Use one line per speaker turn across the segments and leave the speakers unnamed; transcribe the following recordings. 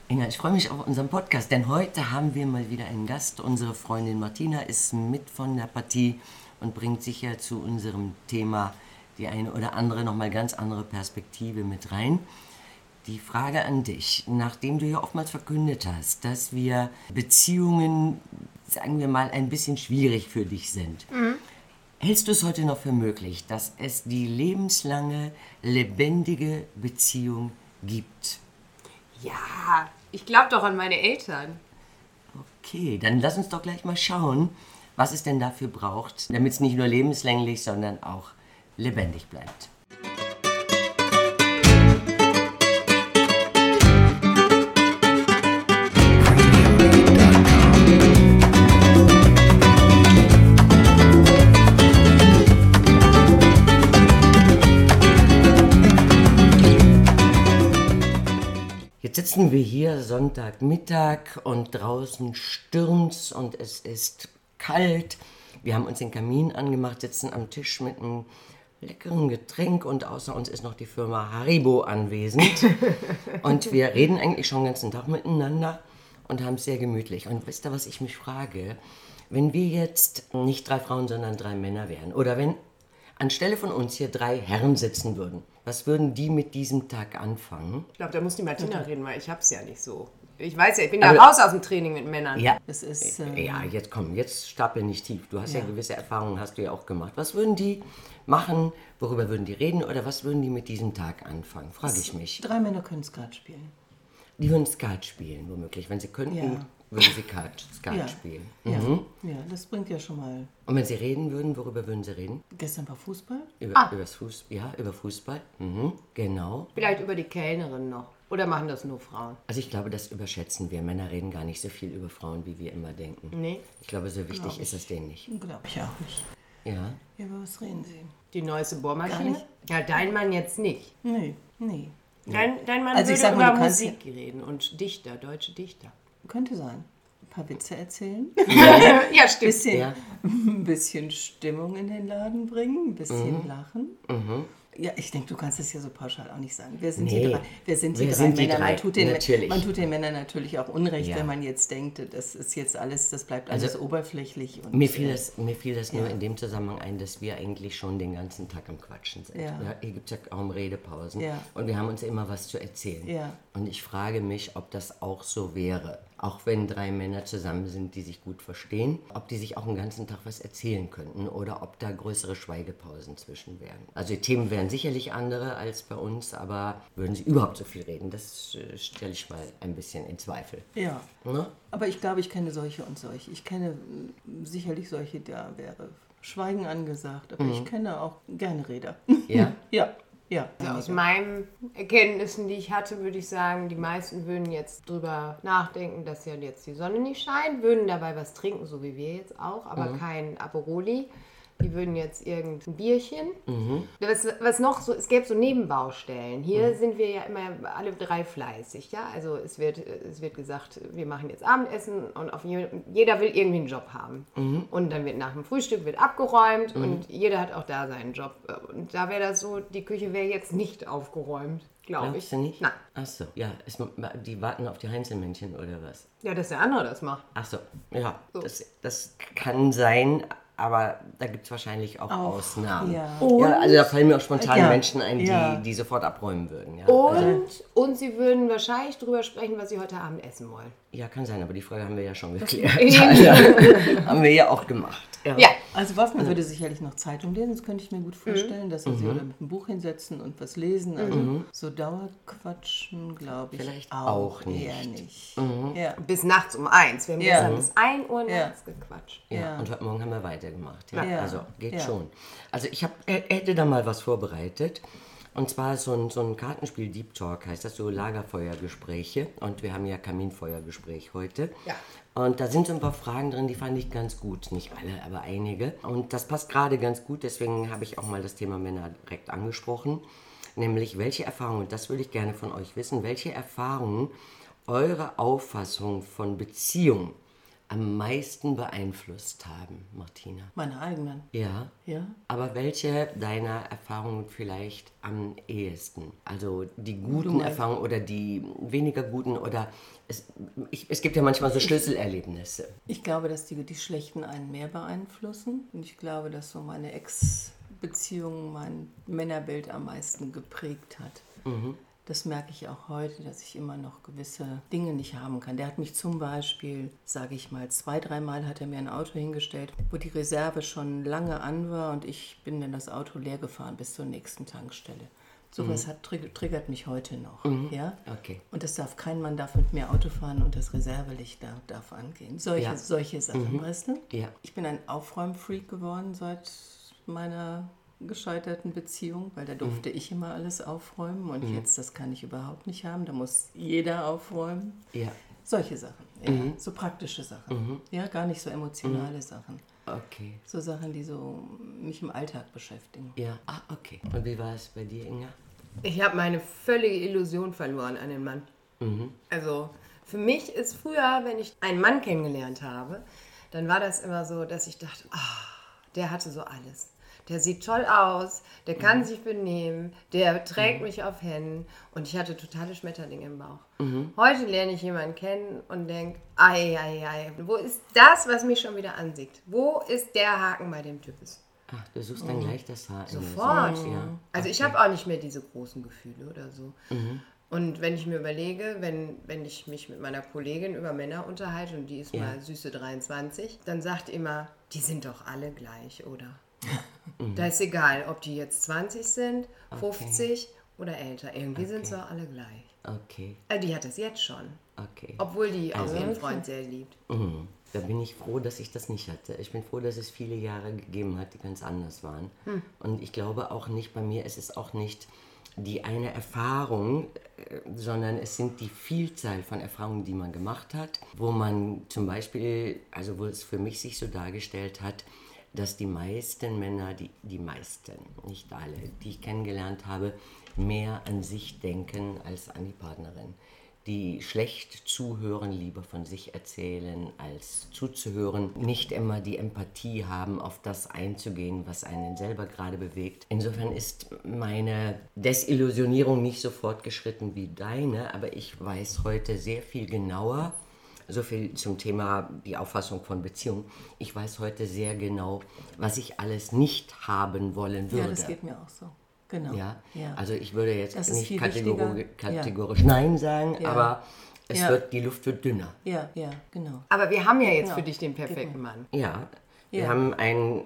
Inga, ich freue mich auf unseren Podcast, denn heute haben wir mal wieder einen Gast. Unsere Freundin Martina ist mit von der Partie und bringt sicher zu unserem Thema die eine oder andere nochmal ganz andere Perspektive mit rein. Die Frage an dich, nachdem du ja oftmals verkündet hast, dass wir Beziehungen, sagen wir mal, ein bisschen schwierig für dich sind, hältst du es heute noch für möglich, dass es die lebenslange, lebendige Beziehung gibt?
Ja, ich glaube doch an meine Eltern.
Okay, dann lass uns doch gleich mal schauen, was es denn dafür braucht, damit es nicht nur lebenslänglich, sondern auch lebendig bleibt. Jetzt sitzen wir hier Sonntagmittag und draußen stürmt's und es ist kalt. Wir haben uns den Kamin angemacht, sitzen am Tisch mit einem leckeren Getränk und außer uns ist noch die Firma Haribo anwesend. Und wir reden eigentlich schon den ganzen Tag miteinander und haben es sehr gemütlich. Und wisst ihr, was ich mich frage? Wenn wir jetzt nicht 3 Frauen, sondern 3 Männer wären oder wenn anstelle von uns hier 3 Herren sitzen würden, was würden die mit diesem Tag anfangen?
Ich glaube, da muss die Martina reden, weil ich hab's ja nicht so. Ich weiß ja, ich bin ja raus aus dem Training mit Männern.
Ja,
Das ist,
ja, jetzt komm, jetzt stapel nicht tief. Du hast ja gewisse Erfahrungen, hast du ja auch gemacht. Was würden die machen? Worüber würden die reden? Oder was würden die mit diesem Tag anfangen? Frage ich mich.
3 Männer können Skat spielen.
Die würden Skat spielen, womöglich. Wenn sie könnten,
Ja.
würden sie Skat
Ja.
spielen.
Ja. Ja, das bringt ja schon mal.
Und wenn sie reden würden, worüber würden sie reden?
Gestern war Fußball.
Über Fußball. Genau.
Vielleicht über die Kellnerin noch. Oder machen das nur Frauen?
Also ich glaube, das überschätzen wir. Männer reden gar nicht so viel über Frauen, wie wir immer denken.
Nee.
Ich glaube, so wichtig ist es denen nicht.
Glaube ich auch nicht.
Ja.
Ja, über was reden Sie?
Die neueste
Gar
Bohrmaschine?
nicht.
Ja, dein Mann jetzt nicht.
Nee.
Dein Mann
Also ich
würde
sag mal,
über
du kannst
Musik reden und Dichter, deutsche Dichter.
Könnte sein. Ein paar Witze erzählen.
Ja, stimmt.
Bisschen,
Ja.
ein bisschen Stimmung in den Laden bringen. Ein bisschen lachen. Ja, ich denke, du kannst es hier so pauschal auch nicht sagen. Wir sind
Nee.
die 3. Wir sind die
Wir
3
sind die
Männer.
drei, natürlich.
Man tut den Männern natürlich auch Unrecht,
Ja.
wenn man jetzt denkt, das ist jetzt alles, das bleibt alles oberflächlich. Und,
Mir fiel das nur in dem Zusammenhang ein, dass wir eigentlich schon den ganzen Tag am Quatschen sind.
Ja.
Hier gibt es ja kaum Redepausen.
Ja.
Und wir haben uns ja immer was zu erzählen.
Ja.
Und ich frage mich, ob das auch so wäre. Auch wenn 3 Männer zusammen sind, die sich gut verstehen, ob die sich auch den ganzen Tag was erzählen könnten oder ob da größere Schweigepausen zwischen wären. Also die Themen wären sicherlich andere als bei uns, aber würden sie überhaupt so viel reden? Das stelle ich mal ein bisschen in Zweifel.
Ja.
Ne?
Aber ich glaube, ich kenne solche und solche. Ich kenne sicherlich solche, da wäre Schweigen angesagt. Aber ich kenne auch gerne Reder.
Ja?
Ja, ja.
Also aus meinen Erkenntnissen, die ich hatte, würde ich sagen, die meisten würden jetzt drüber nachdenken, dass ja jetzt die Sonne nicht scheint, würden dabei was trinken, so wie wir jetzt auch, aber kein Aperoli. Die würden jetzt irgendein Bierchen. Was noch so, es gäbe so Nebenbaustellen. Hier sind wir ja immer alle 3 fleißig, ja. Also es wird gesagt, wir machen jetzt Abendessen und jeder will irgendwie einen Job haben. Und dann wird nach dem Frühstück wird abgeräumt und jeder hat auch da seinen Job. Und da wäre das so, die Küche wäre jetzt nicht aufgeräumt, glaube ich.
Glaubst du nicht?
Nein.
Ach so, ja, die warten auf die Heinzelmännchen oder was?
Ja, dass der andere das macht.
Ach so, ja, das kann sein, aber da gibt es wahrscheinlich auch Ausnahmen.
ja.
Ja, also da fallen mir auch spontan
Ja,
Menschen ein,
ja.
die sofort abräumen würden. Ja, also,
Und sie würden wahrscheinlich drüber sprechen, was sie heute Abend essen wollen.
ja, kann sein, aber die Frage haben wir ja schon geklärt. Also, haben wir ja auch gemacht.
Ja.
Also Wolfgang würde sicherlich noch Zeitung lesen, das könnte ich mir gut vorstellen, dass er sich oder mit einem Buch hinsetzen und was lesen. Also so Dauerquatschen, glaube ich,
Vielleicht auch nicht.
eher nicht. Ja.
Bis nachts um 1. Wir haben
Ja.
gestern bis 1 Uhr nachts gequatscht.
Ja, und heute Morgen haben wir weitergemacht. Ja.
Ja.
Also geht
Ja.
schon. Also ich hätte da mal was vorbereitet. Und zwar so ein Kartenspiel, Deep Talk heißt das, so Lagerfeuergespräche. Und wir haben ja Kaminfeuergespräch heute.
Ja.
Und da sind so ein paar Fragen drin, die fand ich ganz gut. Nicht alle, aber einige. Und das passt gerade ganz gut, deswegen habe ich auch mal das Thema Männer direkt angesprochen. Nämlich, welche Erfahrungen, und das würde ich gerne von euch wissen, welche Erfahrungen eure Auffassung von Beziehung am meisten beeinflusst haben, Martina?
Meine eigenen.
Ja.
Ja.
Aber welche deiner Erfahrungen vielleicht am ehesten? Also die
Du
guten
meinst-
Erfahrungen oder die weniger guten oder es gibt ja manchmal so Schlüsselerlebnisse.
Ich glaube, dass die schlechten einen mehr beeinflussen. Und ich glaube, dass so meine Ex-Beziehung mein Männerbild am meisten geprägt hat. Das merke ich auch heute, dass ich immer noch gewisse Dinge nicht haben kann. Der hat mich zum Beispiel, sage ich mal, 2-3 Mal hat er mir ein Auto hingestellt, wo die Reserve schon lange an war und ich bin dann das Auto leer gefahren bis zur nächsten Tankstelle. Sowas triggert mich heute noch. Ja?
Okay.
Und kein Mann darf mit mir Auto fahren und das Reservelicht darf angehen. Solche Sachen, weißt du?
Ja.
Ich bin ein Aufräumfreak geworden seit meiner gescheiterten Beziehung, weil da durfte ich immer alles aufräumen und jetzt, das kann ich überhaupt nicht haben. Da muss jeder aufräumen.
Ja.
Solche Sachen, ja. So praktische Sachen. Ja, gar nicht so emotionale Sachen.
Okay.
So Sachen, die so mich im Alltag beschäftigen.
Ja. Ah, okay. Und wie war es bei dir, Inga?
Ich habe meine völlige Illusion verloren an den Mann. Also für mich ist früher, wenn ich einen Mann kennengelernt habe, dann war das immer so, dass ich dachte, der hatte so alles. Der sieht toll aus, der kann sich benehmen, der trägt mich auf Händen und ich hatte totale Schmetterlinge im Bauch. Heute lerne ich jemanden kennen und denke, wo ist das, was mich schon wieder ansieht? Wo ist der Haken bei dem Typus?
Ach, du suchst dann gleich das Haar.
Sofort.
Ja.
Also ich habe auch nicht mehr diese großen Gefühle oder so. Und wenn ich mir überlege, wenn ich mich mit meiner Kollegin über Männer unterhalte und die ist mal süße 23, dann sagt die immer, die sind doch alle gleich, oder? Da ist egal, ob die jetzt 20 sind, 50 oder älter. Irgendwie sind sie doch alle gleich.
Okay.
Die hat das jetzt schon.
Okay.
Obwohl die auch ihren Freund sehr liebt.
Da bin ich froh, dass ich das nicht hatte. Ich bin froh, dass es viele Jahre gegeben hat, die ganz anders waren. Und ich glaube auch nicht, bei mir ist es auch nicht die eine Erfahrung, sondern es sind die Vielzahl von Erfahrungen, die man gemacht hat, wo man zum Beispiel, also wo es für mich sich so dargestellt hat, dass die meisten Männer, die meisten, nicht alle, die ich kennengelernt habe, mehr an sich denken als an die Partnerin. Die schlecht zuhören, lieber von sich erzählen, als zuzuhören, nicht immer die Empathie haben, auf das einzugehen, was einen selber gerade bewegt. Insofern ist meine Desillusionierung nicht so fortgeschritten wie deine, aber ich weiß heute sehr viel genauer, so viel zum Thema die Auffassung von Beziehung. Ich weiß heute sehr genau, was ich alles nicht haben wollen würde.
Ja, das geht mir auch so. Genau.
Ja?
Ja.
Also ich würde jetzt
Das ist
nicht
viel
kategorisch Nein sagen,
Ja.
aber die Luft wird dünner.
Ja, genau.
Aber wir haben ja jetzt
Genau.
für dich den perfekten Mann.
Ja, wir
Ja.
haben einen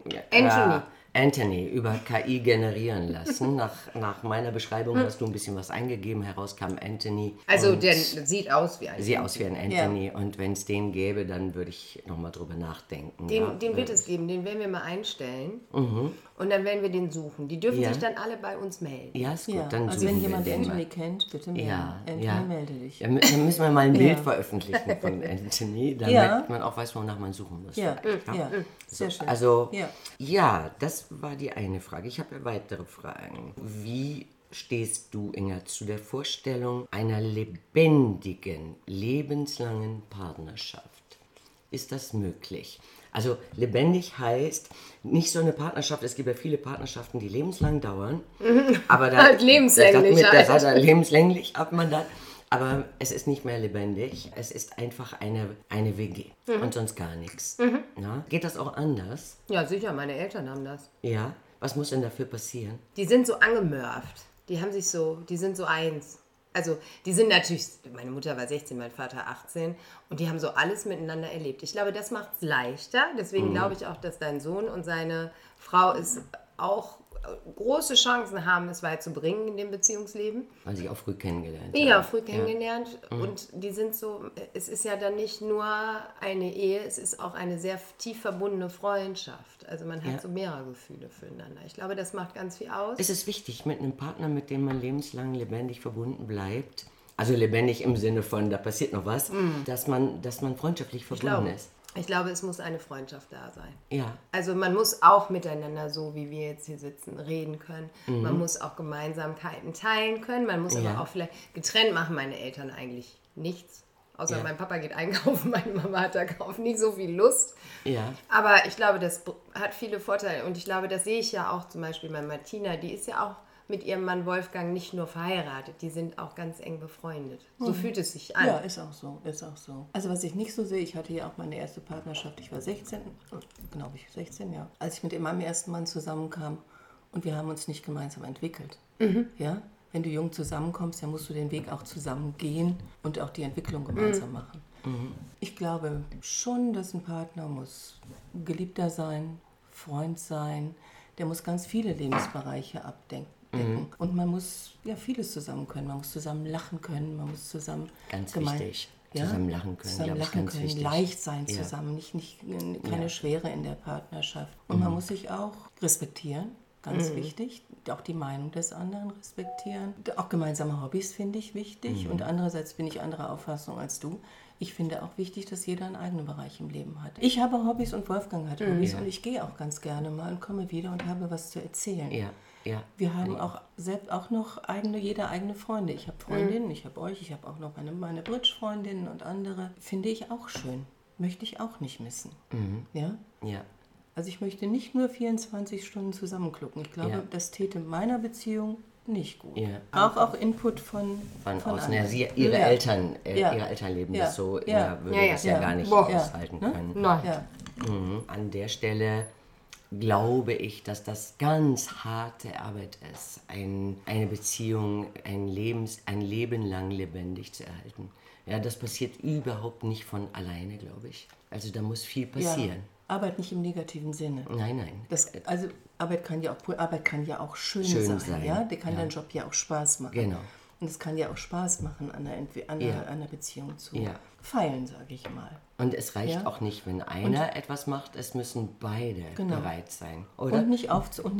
Anthony über KI generieren lassen. Nach meiner Beschreibung hast du ein bisschen was eingegeben, heraus kam Anthony.
Also
und
der sieht aus wie ein.
sieht aus wie ein Anthony und wenn es den gäbe, dann würde ich nochmal drüber nachdenken.
Den wird es geben, den werden wir mal einstellen und dann werden wir den suchen. Die dürfen sich dann alle bei uns melden.
Ja, ist gut,
Ja,
dann
also
suchen
wenn
wir
jemand
den
Anthony
mal.
kennt, bitte melden.
Ja,
Anthony, melde dich.
Dann müssen wir mal ein Bild
Ja.
veröffentlichen von Anthony, damit
Ja.
man auch weiß, wonach man suchen muss.
Ja, sehr schön.
Also,
Ja.
ja, das war die eine Frage. Ich habe weitere Fragen. Wie stehst du, Inga, zu der Vorstellung einer lebendigen, lebenslangen Partnerschaft? Ist das möglich? Also lebendig heißt nicht so eine Partnerschaft, es gibt ja viele Partnerschaften, die lebenslang dauern, aber
Lebenslänglich
das hat lebenslänglich ab Mandat. Aber es ist nicht mehr lebendig, es ist einfach eine WG und sonst gar nichts. Ja? Geht das auch anders?
Ja, sicher, meine Eltern haben das.
Ja? Was muss denn dafür passieren?
Die sind so angemörft. Die sind so eins. Also, die sind natürlich, meine Mutter war 16, mein Vater 18 und die haben so alles miteinander erlebt. Ich glaube, das macht es leichter. Deswegen glaube ich auch, dass dein Sohn und seine Frau es auch große Chancen haben, es weit zu bringen in dem Beziehungsleben.
Weil sie auch früh kennengelernt
Ja,
haben.
früh kennengelernt und die sind so, es ist ja dann nicht nur eine Ehe, es ist auch eine sehr tief verbundene Freundschaft. Also man hat so mehrere Gefühle füreinander. Ich glaube, das macht ganz viel aus.
Es ist wichtig, mit einem Partner, mit dem man lebenslang lebendig verbunden bleibt, also lebendig im Sinne von, da passiert noch was, dass man freundschaftlich verbunden ist.
Ich glaube, es muss eine Freundschaft da sein.
Ja.
Also man muss auch miteinander, so wie wir jetzt hier sitzen, reden können. Man muss auch Gemeinsamkeiten teilen können. Man muss aber auch vielleicht getrennt machen meine Eltern eigentlich nichts. Außer
Ja.
mein Papa geht einkaufen, meine Mama hat darauf nicht so viel Lust.
Ja.
Aber ich glaube, das hat viele Vorteile. Und ich glaube, das sehe ich ja auch zum Beispiel bei Martina. Die ist ja auch mit ihrem Mann Wolfgang nicht nur verheiratet. Die sind auch ganz eng befreundet. So fühlt es sich an.
Ja, ist auch so. Also was ich nicht so sehe, ich hatte ja auch meine erste Partnerschaft, ich war 16, glaube ich, 16, ja. Als ich mit meinem ersten Mann zusammenkam und wir haben uns nicht gemeinsam entwickelt. Ja? Wenn du jung zusammenkommst, dann musst du den Weg auch zusammen gehen und auch die Entwicklung gemeinsam machen. Ich glaube schon, dass ein Partner muss Geliebter sein, Freund sein, der muss ganz viele Lebensbereiche abdecken. Und man muss ja vieles zusammen können. Man muss zusammen lachen können, man muss zusammen
Ganz wichtig.
Ja?
Zusammen lachen können,
zusammen
glaube ich,
lachen
ganz
können,
wichtig.
leicht sein
Ja.
zusammen, keine Schwere in der Partnerschaft. Und man muss sich auch respektieren, ganz wichtig, auch die Meinung des anderen respektieren. Auch gemeinsame Hobbys finde ich wichtig und andererseits bin ich anderer Auffassung als du. Ich finde auch wichtig, dass jeder einen eigenen Bereich im Leben hat. Ich habe Hobbys und Wolfgang hat Hobbys und ich gehe auch ganz gerne mal und komme wieder und habe was zu erzählen.
Ja, ja.
Wir haben auch selbst auch noch jeder eigene Freunde. Ich habe Freundinnen, ich habe euch, ich habe auch noch meine Bridge-Freundinnen und andere. Finde ich auch schön. Möchte ich auch nicht missen. Ja?
Ja.
Also ich möchte nicht nur 24 Stunden zusammenklucken. Ich glaube,
Ja.
das täte meiner Beziehung nicht gut.
Ja.
Auch Input von
Von außen.
anderen.
Ja, ihre
Ja.
Eltern,
Ja.
ihre Eltern leben
Ja.
das so,
Ja.
er würde
Ja, ja.
das ja
Ja.
gar nicht
Boah.
aushalten
Ja.
können.
Nein.
Ja.
An der Stelle glaube ich, dass das ganz harte Arbeit ist, eine Beziehung, ein Leben lang lebendig zu erhalten. Ja, das passiert überhaupt nicht von alleine, glaube ich. Also da muss viel passieren.
Ja. Arbeit nicht im negativen Sinne.
Nein, nein.
Also Arbeit kann ja auch schön
Schön
sein.
sein.
Ja? Der kann
Ja.
dein Job ja auch Spaß machen.
Genau.
Und es kann ja auch Spaß machen, an einer Beziehung zu
Ja.
feilen, sage ich mal.
Und es reicht
Ja.
auch nicht, wenn einer etwas macht, es müssen beide
Genau.
bereit sein. Oder?
Und nicht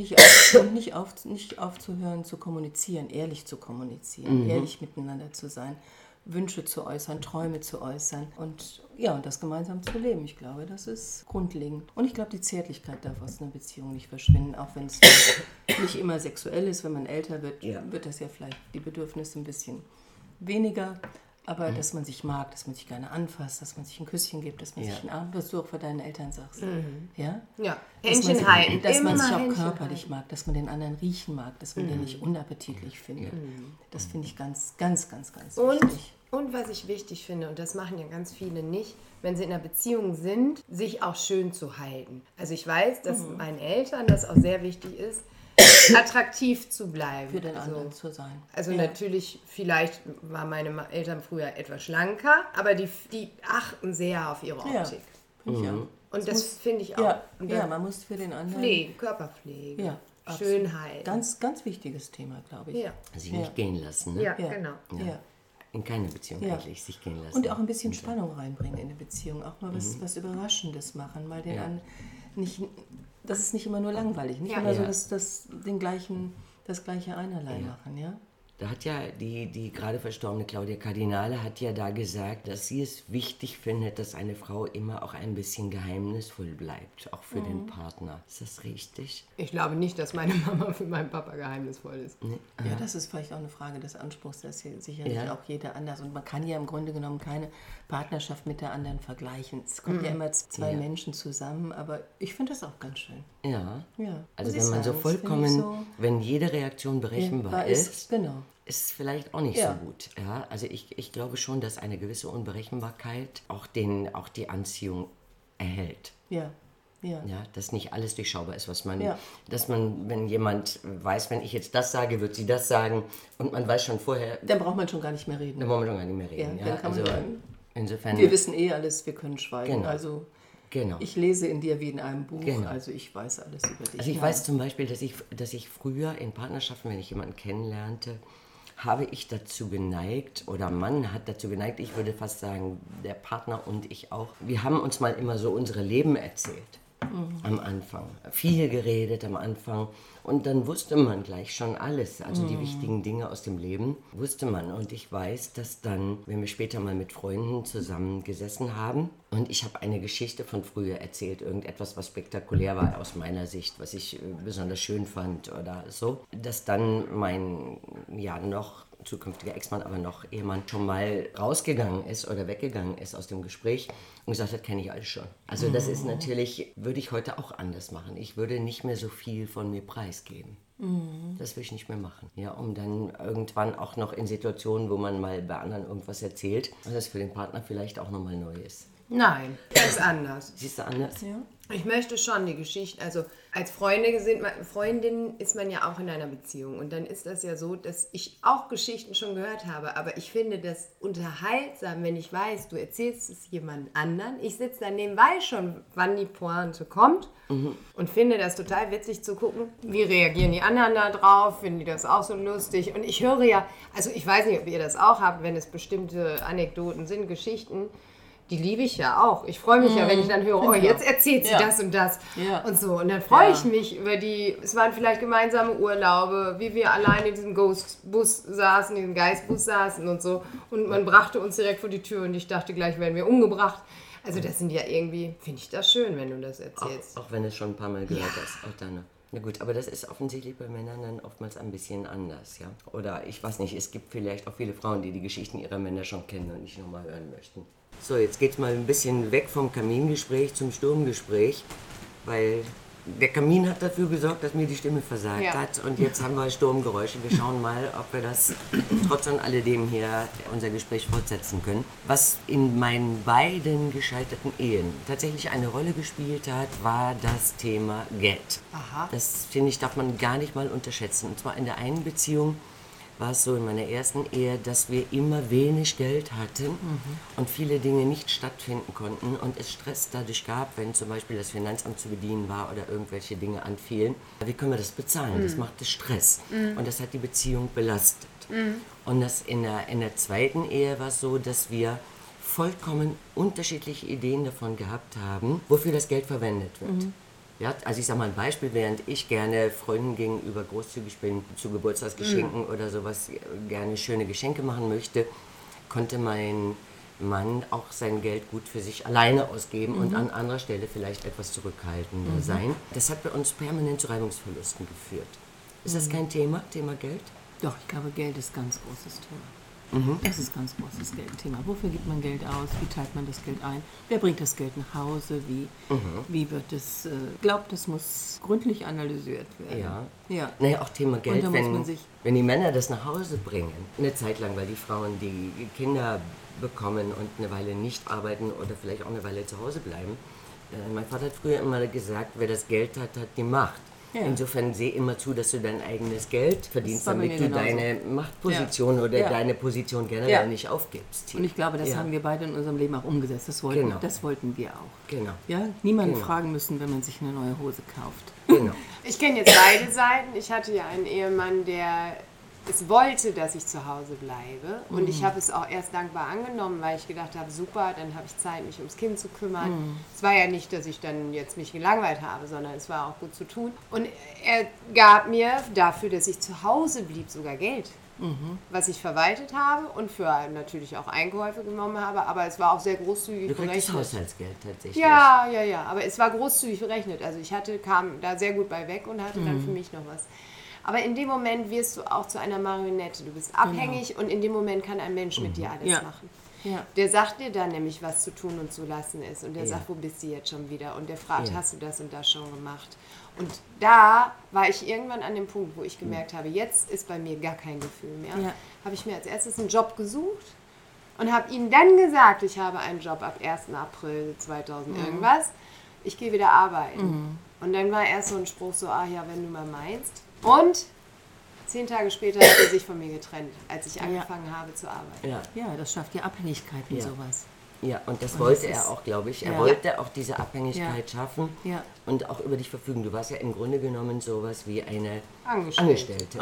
aufzuhören zu kommunizieren, ehrlich zu kommunizieren, ehrlich miteinander zu sein, Wünsche zu äußern, Träume zu äußern und das gemeinsam zu leben. Ich glaube, das ist grundlegend. Und ich glaube, die Zärtlichkeit darf aus einer Beziehung nicht verschwinden, auch wenn es nicht immer sexuell ist. Wenn man älter wird, wird das ja vielleicht die Bedürfnisse ein bisschen weniger. Aber dass man sich mag, dass man sich gerne anfasst, dass man sich ein Küsschen gibt, dass man sich einen Arm, was du auch vor deinen Eltern sagst. Ja?
Ja,
Dass man
Händchen
sich-
halten.
Dass man
Immer
sich auch
Händchen
körperlich mag, dass man den anderen riechen mag, dass man den nicht unappetitlich findet. Das finde ich ganz, ganz, ganz, ganz wichtig.
Und was ich wichtig finde, und das machen ja ganz viele nicht, wenn sie in einer Beziehung sind, sich auch schön zu halten. Also ich weiß, dass meinen Eltern das auch sehr wichtig ist, attraktiv zu bleiben.
Für den anderen zu sein.
Also
Ja.
natürlich, vielleicht waren meine Eltern früher etwas schlanker, aber die achten sehr auf ihre
Ja,
Optik.
finde ich auch.
Und das finde ich auch.
Ja,
Und
ja,
dann
man muss für den anderen...
Pflege, Körperpflege,
Ja, absolut.
Schönheit.
Ganz, ganz wichtiges Thema, glaube ich.
Ja.
sich nicht gehen lassen. Ne?
Ja,
Ja.
genau.
Ja.
In keine Beziehung
Ja.
eigentlich sich gehen lassen.
Und auch ein bisschen Spannung reinbringen in eine Beziehung. Auch mal was Überraschendes machen. Mal den anderen nicht... Das ist nicht immer nur langweilig. Nicht
Ja.
immer so,
Ja.
dass das gleiche einerlei machen, ja?
Da hat ja die gerade verstorbene Claudia Cardinale hat ja da gesagt, dass sie es wichtig findet, dass eine Frau immer auch ein bisschen geheimnisvoll bleibt, auch für den Partner. Ist das richtig?
Ich glaube nicht, dass meine Mama für meinen Papa geheimnisvoll ist.
Ja, das ist vielleicht auch eine Frage des Anspruchs, das ist hier sicherlich
Ja.
auch jeder anders. Und man kann ja im Grunde genommen keine Partnerschaft mit der anderen vergleichen. Es kommt ja immer zwei Menschen zusammen, aber ich finde das auch ganz schön.
Ja.
Ja,
Also
muss ich
wenn man so
sagen, das finde ich
vollkommen,
so-
wenn jede Reaktion berechenbar ist,
Genau.
ist es vielleicht auch nicht
Ja.
so gut. Ja? Also ich glaube schon, dass eine gewisse Unberechenbarkeit auch die Anziehung erhält.
Ja, ja.
Ja, dass nicht alles durchschaubar ist, was man,
Ja.
dass man, wenn jemand weiß, wenn ich jetzt das sage, wird sie das sagen und man weiß schon vorher,
Dann braucht man schon gar nicht mehr
da
reden.
wollen wir schon gar nicht mehr reden.
Ja,
Ja,
dann kann man
also
sagen,
insofern,
Wir wissen eh alles, wir können schweigen.
Genau.
Also
genau.
ich lese in dir wie in einem Buch,
Genau.
also ich weiß alles über dich.
Also ich
Ja.
weiß zum Beispiel, dass ich früher in Partnerschaften, wenn ich jemanden kennenlernte, habe ich dazu geneigt, oder Mann hat dazu geneigt, ich würde fast sagen, der Partner und ich auch. Wir haben uns mal immer so unsere Leben erzählt. Am Anfang. Viel geredet am Anfang. Und dann wusste man gleich schon alles. Also die wichtigen Dinge aus dem Leben wusste man. Und ich weiß, dass dann, wenn wir später mal mit Freunden zusammen gesessen haben und ich habe eine Geschichte von früher erzählt, irgendetwas, was spektakulär war aus meiner Sicht, was ich besonders schön fand oder so, dass dann mein noch zukünftiger Ex-Mann, aber noch Ehemann, schon mal rausgegangen ist oder weggegangen ist aus dem Gespräch und gesagt hat, kenne ich alles schon. Also das ist natürlich, würde ich heute auch anders machen. Ich würde nicht mehr so viel von mir preisgeben. Das will ich nicht mehr machen. Ja, um dann irgendwann auch noch in Situationen, wo man mal bei anderen irgendwas erzählt, was das für den Partner vielleicht auch nochmal neu ist.
Nein, ganz anders.
Siehst du anders?
Ja.
Ich möchte schon die Geschichte, also als Freundin ist man ja auch in einer Beziehung und dann ist das ja so, dass ich auch Geschichten schon gehört habe, aber ich finde das unterhaltsam, wenn ich weiß, du erzählst es jemand anderen. Ich sitze dann nebenbei schon, wann die Pointe kommt und finde das total witzig zu gucken, wie reagieren die anderen da drauf, finden die das auch so lustig und ich höre ja, also ich weiß nicht, ob ihr das auch habt, wenn es bestimmte Anekdoten sind, Geschichten, die liebe ich ja auch. Ich freue mich ja, wenn ich dann höre, oh, jetzt erzählt sie das und das und so. Und dann freue ich mich über es waren vielleicht gemeinsame Urlaube, wie wir alleine in diesem Ghost-Bus saßen, in diesem Geistbus saßen und so. Und man brachte uns direkt vor die Tür und ich dachte, gleich werden wir umgebracht. Also das sind ja irgendwie, finde ich das schön, wenn du das erzählst.
Auch wenn du es schon ein paar Mal gehört hast. Auch deine. Na gut, aber das ist offensichtlich bei Männern dann oftmals ein bisschen anders, ja. Oder ich weiß nicht, es gibt vielleicht auch viele Frauen, die Geschichten ihrer Männer schon kennen und nicht nochmal hören möchten. So, jetzt geht's mal ein bisschen weg vom Kamingespräch zum Sturmgespräch, weil der Kamin hat dafür gesorgt, dass mir die Stimme versagt hat und jetzt haben wir Sturmgeräusche. Wir schauen mal, ob wir das trotz und alledem hier unser Gespräch fortsetzen können. Was in meinen beiden gescheiterten Ehen tatsächlich eine Rolle gespielt hat, war das Thema Geld.
Aha.
Das, finde ich, darf man gar nicht mal unterschätzen. Und zwar in der einen Beziehung war es so in meiner ersten Ehe, dass wir immer wenig Geld hatten und viele Dinge nicht stattfinden konnten und es Stress dadurch gab, wenn zum Beispiel das Finanzamt zu bedienen war oder irgendwelche Dinge anfielen. Wie können wir das bezahlen? Das machte Stress und das hat die Beziehung belastet. Und das in der zweiten Ehe war es so, dass wir vollkommen unterschiedliche Ideen davon gehabt haben, wofür das Geld verwendet wird. Ja, also ich sage mal ein Beispiel, während ich gerne Freunden gegenüber großzügig bin, zu Geburtstagsgeschenken oder sowas gerne schöne Geschenke machen möchte, konnte mein Mann auch sein Geld gut für sich alleine ausgeben und an anderer Stelle vielleicht etwas zurückhaltender sein. Das hat bei uns permanent zu Reibungsverlusten geführt. Ist das kein Thema Geld?
Doch, ich glaube, Geld ist ein ganz großes Thema. Das ist ein ganz großes Thema. Wofür gibt man Geld aus? Wie teilt man das Geld ein? Wer bringt das Geld nach Hause? Wie wird es? Ich glaube, das muss gründlich analysiert werden. Ja.
Naja, auch Thema Geld,
Und da muss man sich
wenn die Männer das nach Hause bringen, eine Zeit lang, weil die Frauen die Kinder bekommen und eine Weile nicht arbeiten oder vielleicht auch eine Weile zu Hause bleiben. Mein Vater hat früher immer gesagt, wer das Geld hat, hat die Macht. Ja. Insofern sehe immer zu, dass du dein eigenes Geld verdienst, damit du deine Machtposition oder deine Position generell nicht aufgibst. Hier.
Und ich glaube, das haben wir beide in unserem Leben auch umgesetzt. Das wollten wir auch.
Genau.
Ja? Niemanden fragen müssen, wenn man sich eine neue Hose kauft.
Genau.
Ich kenne jetzt beide Seiten. Ich hatte ja einen Ehemann, der es wollte, dass ich zu Hause bleibe. Und ich habe es auch erst dankbar angenommen, weil ich gedacht habe, super, dann habe ich Zeit, mich ums Kind zu kümmern. Es war ja nicht, dass ich dann jetzt mich gelangweilt habe, sondern es war auch gut zu tun. Und er gab mir dafür, dass ich zu Hause blieb, sogar Geld. Was ich verwaltet habe und für natürlich auch Einkäufe genommen habe, aber es war auch sehr großzügig berechnet.
Du kriegst Haushaltsgeld tatsächlich.
Ja, aber es war großzügig berechnet. Also ich kam da sehr gut bei weg und hatte dann für mich noch was. Aber in dem Moment wirst du auch zu einer Marionette. Du bist abhängig und in dem Moment kann ein Mensch mit dir alles machen. Ja. Der sagt dir dann nämlich, was zu tun und zu lassen ist. Und der sagt, wo bist du jetzt schon wieder? Und der fragt, hast du das und das schon gemacht? Und da war ich irgendwann an dem Punkt, wo ich gemerkt habe, jetzt ist bei mir gar kein Gefühl mehr. Ja. Habe ich mir als erstes einen Job gesucht und habe ihm dann gesagt, ich habe einen Job ab 1. April 2000 irgendwas. Ich gehe wieder arbeiten. Und dann war erst so ein Spruch so, wenn du mal meinst. Und 10 Tage später hat er sich von mir getrennt, als ich angefangen habe zu arbeiten.
Ja, das schafft ja Abhängigkeiten, sowas.
Ja, und das wollte er auch, glaube ich. Er wollte auch diese Abhängigkeit schaffen und auch über dich verfügen. Du warst ja im Grunde genommen sowas wie eine Angestellte.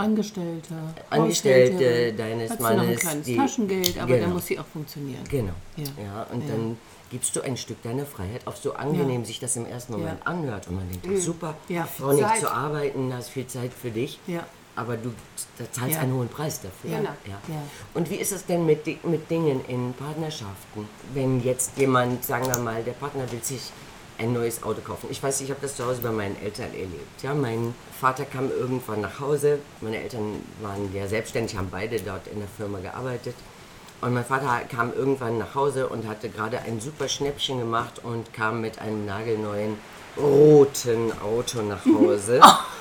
Angestellte deines Mannes.
Noch ein kleines Taschengeld, aber dann muss sie auch funktionieren.
Genau. Ja, und dann gibst du ein Stück deiner Freiheit, auch so angenehm sich das im ersten Moment anhört. Und man denkt, super, brauch nicht zu arbeiten, hast viel Zeit für dich. Ja. Aber du zahlst einen hohen Preis dafür.
Genau.
Ja. Und wie ist es denn mit Dingen in Partnerschaften? Wenn jetzt jemand, sagen wir mal, der Partner will sich ein neues Auto kaufen. Ich weiß, ich habe das zu Hause bei meinen Eltern erlebt. Ja, mein Vater kam irgendwann nach Hause. Meine Eltern waren ja selbstständig, haben beide dort in der Firma gearbeitet. Und mein Vater kam irgendwann nach Hause und hatte gerade ein super Schnäppchen gemacht und kam mit einem nagelneuen roten Auto nach Hause.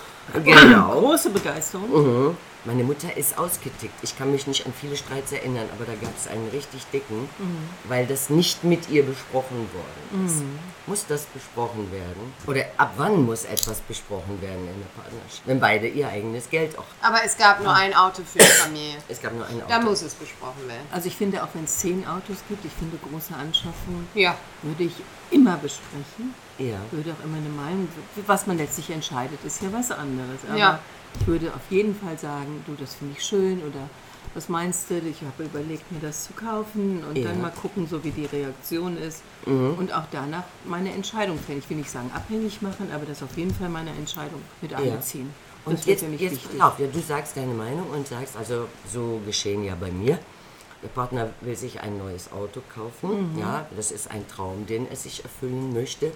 Genau.
Große Begeisterung.
Meine Mutter ist ausgetickt. Ich kann mich nicht an viele Streits erinnern, aber da gab es einen richtig dicken, weil das nicht mit ihr besprochen worden ist. Muss das besprochen werden? Oder ab wann muss etwas besprochen werden in der Partnerschaft? Wenn beide ihr eigenes Geld auch...
Aber es gab nur ein Auto für die Familie.
Es gab nur ein Auto.
Da muss es besprochen werden.
Also ich finde, auch wenn es 10 Autos gibt, ich finde große Anschaffungen,
Ja.
würde ich immer besprechen.
Ja.
Würde auch immer eine Meinung, was man letztlich entscheidet, ist ja was anderes. Aber
Ja.
ich würde auf jeden Fall sagen, du, das finde ich schön oder was meinst du, ich habe überlegt, mir das zu kaufen und dann mal gucken, so wie die Reaktion ist und auch danach meine Entscheidung fällen. Ich will nicht sagen abhängig machen, aber das auf jeden Fall meine Entscheidung mit einbeziehen.
Und
Das wird
jetzt,
für mich
jetzt
wichtig.
pass auf, ja, du sagst deine Meinung und sagst, also so geschehen ja bei mir. Der Partner will sich ein neues Auto kaufen. Ja, das ist ein Traum, den er sich erfüllen möchte.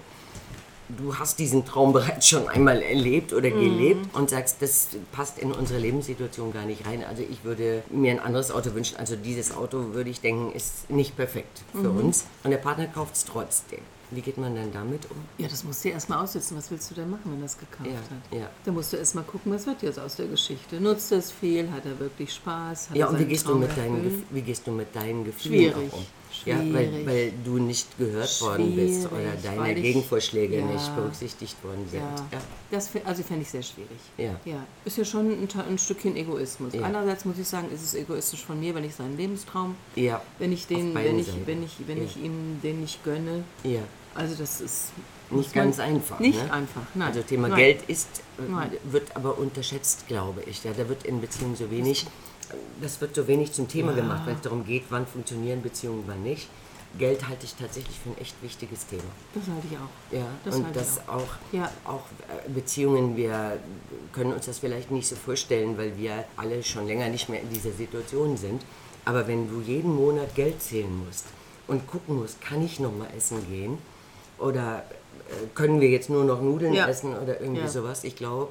Du hast diesen Traum bereits schon einmal erlebt oder gelebt und sagst, das passt in unsere Lebenssituation gar nicht rein. Also ich würde mir ein anderes Auto wünschen. Also dieses Auto, würde ich denken, ist nicht perfekt für uns. Und der Partner kauft es trotzdem. Wie geht man dann damit um?
Ja, das musst du erst mal aussitzen. Was willst du denn machen, wenn er es gekauft hat?
Ja.
Da musst du erst mal gucken, was wird jetzt aus der Geschichte. Nutzt er es viel? Hat er wirklich Spaß? Hat
Ja,
er
und
seinen
wie gehst
Traum
du mit deinen,
erfüllt?
wie gehst du mit deinen Gefühlen
Schwierig.
auch um?
Schwierig.
Ja, weil du nicht gehört worden bist oder
Schwierig,
deine
weil ich-
Gegenvorschläge
ja.
nicht berücksichtigt worden sind.
Ja,
Ja.
das also fände ich sehr schwierig.
Ja.
Ist ja schon ein Stückchen Egoismus.
Ja.
Einerseits muss ich sagen, ist es egoistisch von mir, wenn ich seinen Lebenstraum,
Ja.
wenn ich
Auf beiden Seiten.
wenn ich ihm den nicht gönne.
Ja.
Also das ist
Nicht
muss man-
ganz einfach.
Nicht
ne?
einfach, nein.
Also Thema
Nein.
Geld ist,
Nein.
wird aber unterschätzt, glaube ich. Ja, da wird in Beziehungen so wenig, das wird so wenig zum Thema gemacht, wenn es darum geht, wann funktionieren Beziehungen, wann nicht. Geld halte ich tatsächlich für ein echt wichtiges Thema.
Das halte ich auch.
Ja,
Das
und
halte ich
das auch,
Ja.
auch Beziehungen, wir können uns das vielleicht nicht so vorstellen, weil wir alle schon länger nicht mehr in dieser Situation sind. Aber wenn du jeden Monat Geld zählen musst und gucken musst, kann ich noch mal essen gehen oder können wir jetzt nur noch Nudeln
Ja.
essen oder irgendwie
Ja.
sowas, ich glaube,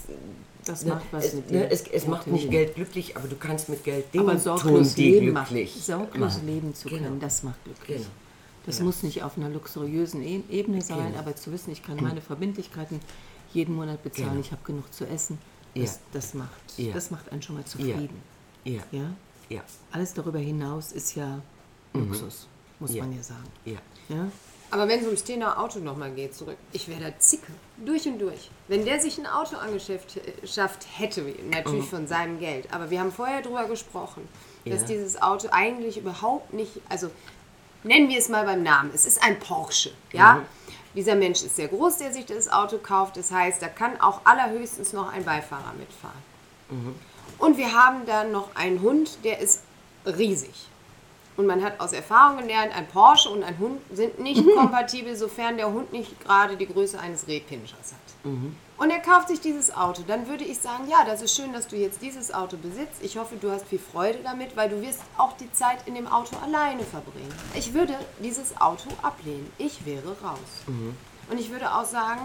Das macht was
es,
mit dir.
es macht nicht Geld glücklich, aber du kannst mit Geld Dinge
Aber
tun,
sorglos
die
leben
glücklich
sorglos
machen.
leben zu können,
Genau.
das macht glücklich.
Genau.
Das muss nicht auf einer luxuriösen Ebene sein,
Genau.
aber zu wissen, ich kann meine Verbindlichkeiten jeden Monat bezahlen,
Genau.
ich habe genug zu essen,
Ja.
das
Ja.
macht einen schon mal zufrieden.
Ja,
Ja?
ja,
Alles darüber hinaus ist ja Luxus, muss
Ja.
man ja sagen.
ja.
Ja?
Aber wenn es ums Thema Auto nochmal geht, zurück, ich wäre da zicke, durch und durch. Wenn der sich ein Auto angeschafft hätte, natürlich von seinem Geld, aber wir haben vorher drüber gesprochen, dass
Ja.
dieses Auto eigentlich überhaupt nicht, also nennen wir es mal beim Namen, es ist ein Porsche, ja? Dieser Mensch ist sehr groß, der sich das Auto kauft, das heißt, da kann auch allerhöchstens noch ein Beifahrer mitfahren. Und wir haben dann noch einen Hund, der ist riesig. Und man hat aus Erfahrung gelernt, ein Porsche und ein Hund sind nicht kompatibel, sofern der Hund nicht gerade die Größe eines Rehpinschers hat. Und er kauft sich dieses Auto. Dann würde ich sagen, ja, das ist schön, dass du jetzt dieses Auto besitzt. Ich hoffe, du hast viel Freude damit, weil du wirst auch die Zeit in dem Auto alleine verbringen. Ich würde dieses Auto ablehnen. Ich wäre raus. Und ich würde auch sagen,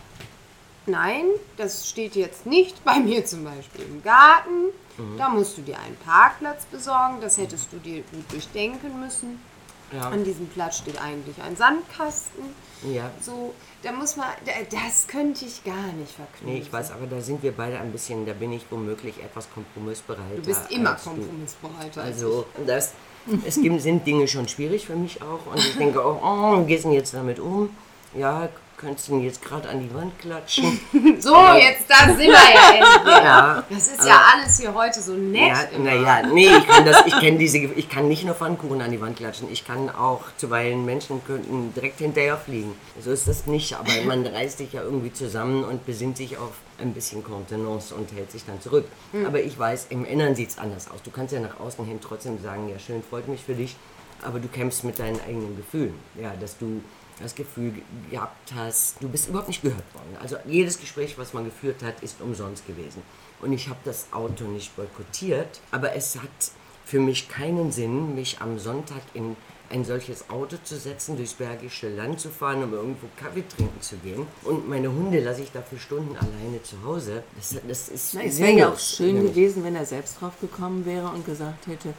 nein, das steht jetzt nicht bei mir zum Beispiel im Garten. Da musst du dir einen Parkplatz besorgen. Das hättest du dir gut durchdenken müssen.
Ja.
An diesem Platz steht eigentlich ein Sandkasten.
Ja.
So, da muss man, das könnte ich gar nicht verknüpfen.
Nee, ich weiß, aber da sind wir beide ein bisschen, da bin ich womöglich etwas kompromissbereiter.
Du bist immer
als du.
kompromissbereiter.
Also, sind Dinge schon schwierig für mich auch und ich denke auch, wie gehst du denn jetzt damit um? Ja, könntest du ihn jetzt gerade an die Wand klatschen?
So, jetzt, da sind wir ja endlich.
Ja.
Das ist ja alles hier heute so nett.
Ja,
immer.
naja, nee, ich kann nicht nur Pfannkuchen an die Wand klatschen, ich kann auch, zuweilen Menschen könnten direkt hinterher fliegen. So ist das nicht, aber man reißt sich ja irgendwie zusammen und besinnt sich auf ein bisschen Kontenance und hält sich dann zurück. Aber ich weiß, im Inneren sieht es anders aus. Du kannst ja nach außen hin trotzdem sagen, ja schön, freut mich für dich, aber du kämpfst mit deinen eigenen Gefühlen. Ja, dass du das Gefühl gehabt hast, du bist überhaupt nicht gehört worden. Also jedes Gespräch, was man geführt hat, ist umsonst gewesen. Und ich habe das Auto nicht boykottiert, aber es hat für mich keinen Sinn, mich am Sonntag in ein solches Auto zu setzen, durchs Bergische Land zu fahren, um irgendwo Kaffee trinken zu gehen. Und meine Hunde lasse ich dafür Stunden alleine zu Hause. Das ist
es wäre ja auch schön gewesen, wenn er selbst drauf gekommen wäre und gesagt hätte,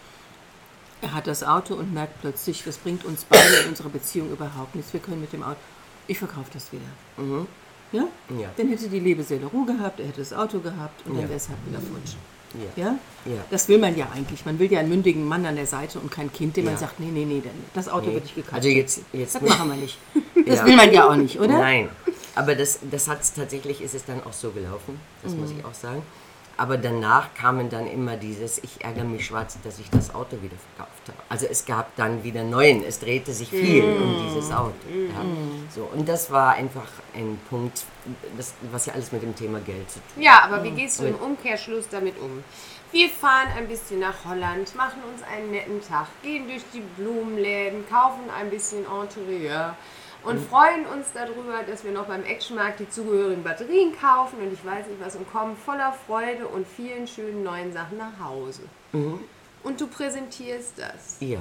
er hat das Auto und merkt plötzlich, das bringt uns beide in unserer Beziehung überhaupt nichts. Wir können mit dem Auto, ich verkaufe das wieder.
Mhm.
Ja?
Ja.
Dann hätte die Lebeseele Ruhe gehabt, er hätte das Auto gehabt und dann wäre es halt wieder futsch. Ja?
Ja.
Das will man ja eigentlich. Man will ja einen mündigen Mann an der Seite und kein Kind, dem man sagt, nee, das Auto wird nicht gekauft.
Also jetzt
das machen wir nicht. Das will man ja auch nicht, oder?
Nein, aber das hat's tatsächlich, ist es dann auch so gelaufen, das muss ich auch sagen. Aber danach kamen dann immer dieses, ich ärgere mich schwarz, dass ich das Auto wieder verkauft habe. Also es gab dann wieder neuen, es drehte sich viel um dieses Auto. Ja. So, und das war einfach ein Punkt, was ja alles mit dem Thema Geld zu tun hat.
Ja, aber wie gehst du im Umkehrschluss damit um? Wir fahren ein bisschen nach Holland, machen uns einen netten Tag, gehen durch die Blumenläden, kaufen ein bisschen Interieur und freuen uns darüber, dass wir noch beim Actionmarkt die zugehörigen Batterien kaufen und ich weiß nicht was und kommen voller Freude und vielen schönen neuen Sachen nach Hause. Und du präsentierst das.
Ja.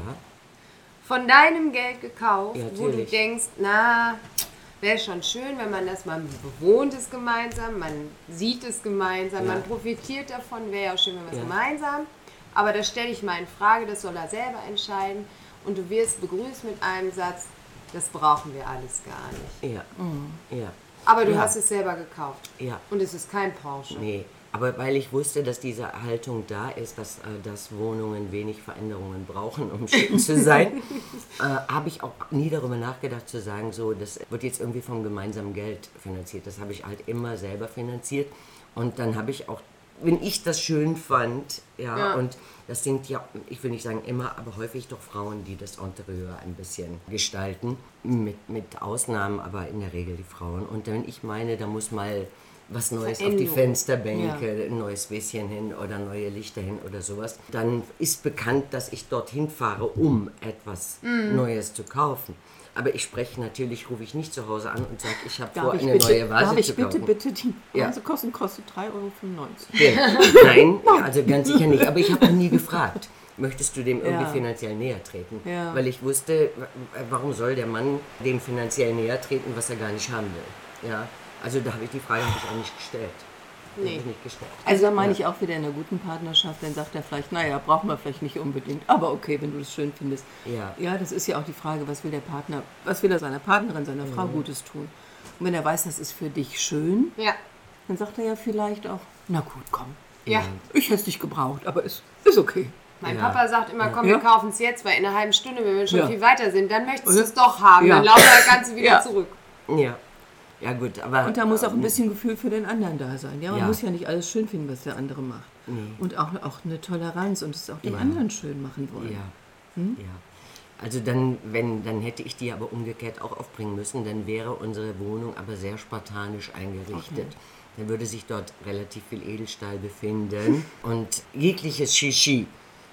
Von deinem Geld gekauft,
Ja,
wo du denkst, na, wäre schon schön, wenn man das mal bewohnt es gemeinsam, man sieht es gemeinsam, man profitiert davon, wäre ja auch schön, wenn wir es gemeinsam. Aber das stelle ich mal in Frage, das soll er selber entscheiden und du wirst begrüßt mit einem Satz, das brauchen wir alles gar nicht.
Ja. Ja.
Aber du hast es selber gekauft.
Ja.
Und es ist kein Porsche.
Nee, aber weil ich wusste, dass diese Haltung da ist, dass Wohnungen wenig Veränderungen brauchen, um schön zu sein, habe ich auch nie darüber nachgedacht zu sagen, so, das wird jetzt irgendwie vom gemeinsamen Geld finanziert. Das habe ich halt immer selber finanziert. Und dann habe ich auch, wenn ich das schön fand, und das sind ja, ich will nicht sagen immer, aber häufig doch Frauen, die das Interieur ein bisschen gestalten, mit Ausnahmen, aber in der Regel die Frauen. Und wenn ich meine, da muss mal was Neues auf die Fensterbänke, ein neues Wäschen hin oder neue Lichter hin oder sowas, dann ist bekannt, dass ich dorthin fahre, um etwas Neues zu kaufen. Aber ich spreche natürlich, rufe ich nicht zu Hause an und sage, ich habe vor, eine neue Vase zu kaufen.
Bitte, die Vasekosten kostet 3,95 €.
Ja. Nein, also ganz sicher nicht. Aber ich habe noch nie gefragt, möchtest du dem irgendwie finanziell näher treten?
Ja.
Weil ich wusste, warum soll der Mann dem finanziell näher treten, was er gar nicht haben will? Ja. Also da habe ich die Frage auch nicht gestellt.
Nee.
Nicht gestellt.
Also da meine ich auch wieder in einer guten Partnerschaft, dann sagt er vielleicht, naja, braucht man vielleicht nicht unbedingt, aber okay, wenn du das schön findest. Ja, das ist ja auch die Frage, was will der Partner, was will er seiner Partnerin, seiner Frau Gutes tun? Und wenn er weiß, das ist für dich schön, dann sagt er ja vielleicht auch, na gut, komm, ich hätte es nicht gebraucht, aber ist okay.
Mein Papa sagt immer, komm, wir kaufen es jetzt, weil in einer halben Stunde, wenn wir schon viel weiter sind, dann möchtest du es doch haben, dann laufen wir das Ganze wieder zurück.
Ja. Ja gut, aber...
Und da muss auch ein bisschen Gefühl für den anderen da sein. Ja, man muss ja nicht alles schön finden, was der andere macht. Nee. Und auch eine Toleranz und es auch dem anderen schön machen wollen.
Ja. Also dann hätte ich die aber umgekehrt auch aufbringen müssen, dann wäre unsere Wohnung aber sehr spartanisch eingerichtet. Okay. Dann würde sich dort relativ viel Edelstahl befinden und jegliches Shishi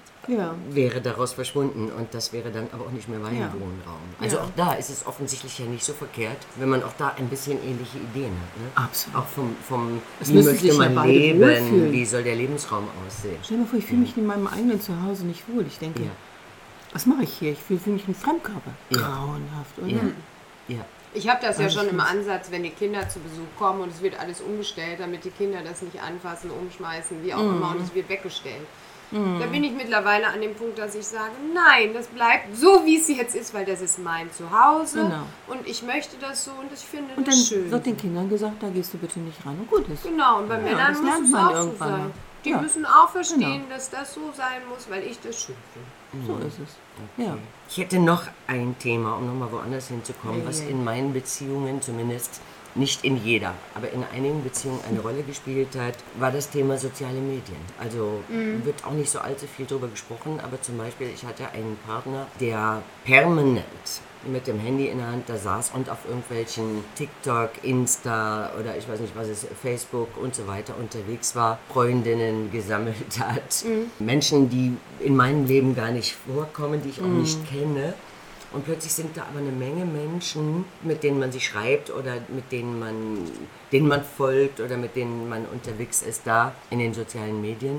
wäre daraus verschwunden und das wäre dann aber auch nicht mehr mein Wohnraum. Also auch da ist es offensichtlich ja nicht so verkehrt, wenn man auch da ein bisschen ähnliche Ideen hat. Ne?
Absolut.
Auch vom wie möchte man leben, wie soll der Lebensraum aussehen.
Stell dir mal vor, ich fühle mich in meinem eigenen Zuhause nicht wohl. Ich denke, was mache ich hier? Ich fühle mich ein Fremdkörper. Grauenhaft, oder?
Ja.
Ich habe das ja schon im Ansatz, wenn die Kinder zu Besuch kommen und es wird alles umgestellt, damit die Kinder das nicht anfassen, umschmeißen, wie auch immer, und es wird weggestellt. Da bin ich mittlerweile an dem Punkt, dass ich sage, nein, das bleibt so, wie es jetzt ist, weil das ist mein Zuhause und ich möchte das so und ich finde
und
das schön.
Und dann wird den Kindern gesagt, da gehst du bitte nicht ran und gut ist.
Genau, und bei Männern muss es auch so sein. Die müssen auch verstehen, dass das so sein muss, weil ich das schön finde.
So ist es.
Okay. Ja. Ich hätte noch ein Thema, um nochmal woanders hinzukommen, was in meinen Beziehungen zumindest nicht in jeder, aber in einigen Beziehungen eine Rolle gespielt hat, war das Thema soziale Medien. Also wird auch nicht so allzu viel darüber gesprochen, aber zum Beispiel, ich hatte einen Partner, der permanent mit dem Handy in der Hand da saß und auf irgendwelchen TikTok, Insta oder ich weiß nicht was ist, Facebook und so weiter unterwegs war, Freundinnen gesammelt hat, Menschen, die in meinem Leben gar nicht vorkommen, die ich auch nicht kenne. Und plötzlich sind da aber eine Menge Menschen, mit denen man sich schreibt oder mit denen man folgt oder mit denen man unterwegs ist da in den sozialen Medien,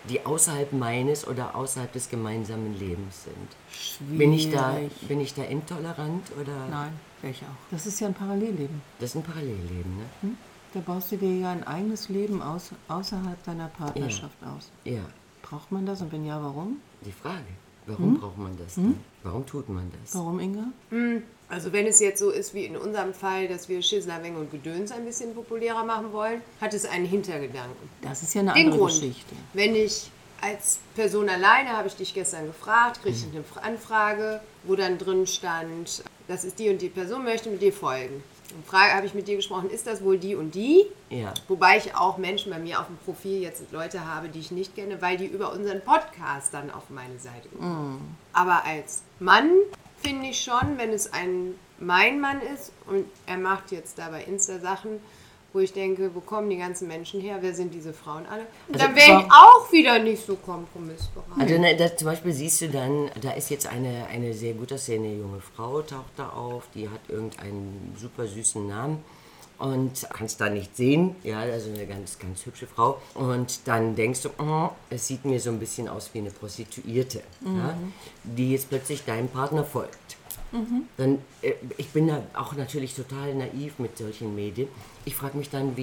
die außerhalb meines oder außerhalb des gemeinsamen Lebens sind.
Schwierig.
Bin ich da intolerant oder?
Nein, wäre ich auch. Das ist ja ein Parallelleben.
Das ist ein Parallelleben, ne?
Da baust du dir ja ein eigenes Leben außerhalb deiner Partnerschaft aus.
Ja.
Braucht man das und wenn ja, warum?
Die Frage, warum braucht man das dann? Warum tut man das?
Warum, Inga?
Also wenn es jetzt so ist wie in unserem Fall, dass wir Schissler, Weng und Gedöns ein bisschen populärer machen wollen, hat es einen Hintergedanken.
Das ist ja eine
Den
andere
Grund,
Geschichte.
wenn ich als Person alleine, habe ich dich gestern gefragt, kriege ich eine Anfrage, wo dann drin stand, das ist die und die Person, möchte mit dir folgen. Und habe ich mit dir gesprochen, ist das wohl die und die?
Ja.
Wobei ich auch Menschen bei mir auf dem Profil jetzt Leute habe, die ich nicht kenne, weil die über unseren Podcast dann auf meine Seite kommen. Aber als Mann finde ich schon, wenn es mein Mann ist und er macht jetzt da bei Insta Sachen, wo ich denke, wo kommen die ganzen Menschen her? Wer sind diese Frauen alle? Und dann wäre ich auch wieder nicht so kompromissbereit.
Also zum Beispiel siehst du dann, da ist jetzt eine sehr gut aussehende junge Frau, taucht da auf, die hat irgendeinen super süßen Namen und kannst da nicht sehen, ja, also eine ganz, ganz hübsche Frau. Und dann denkst du, es sieht mir so ein bisschen aus wie eine Prostituierte, ja, die jetzt plötzlich deinem Partner folgt. Dann, ich bin da auch natürlich total naiv mit solchen Medien. Ich frage mich dann,